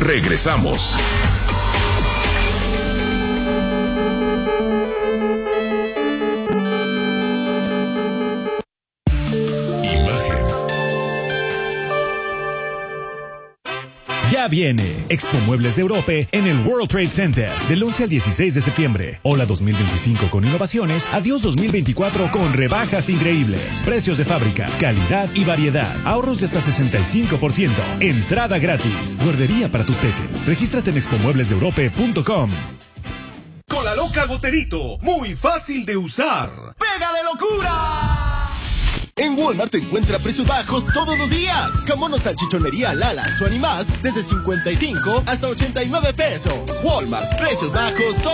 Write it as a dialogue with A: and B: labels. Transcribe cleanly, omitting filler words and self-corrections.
A: Regresamos.
B: Ya viene Expo Muebles de Europe en el World Trade Center del 11 al 16 de septiembre. Hola 2025 con innovaciones, adiós 2024 con rebajas increíbles, precios de fábrica, calidad y variedad, ahorros de hasta 65%, entrada gratis, guardería para tus peques. Regístrate en expomueblesdeeurope.com.
C: Con la loca Goterito, muy fácil de usar. ¡Pega de locura!
D: En Walmart te encuentra precios bajos todos los días. Jamón o salchichonería Lala o Animás desde 55 hasta 89 pesos. Walmart, precios bajos todos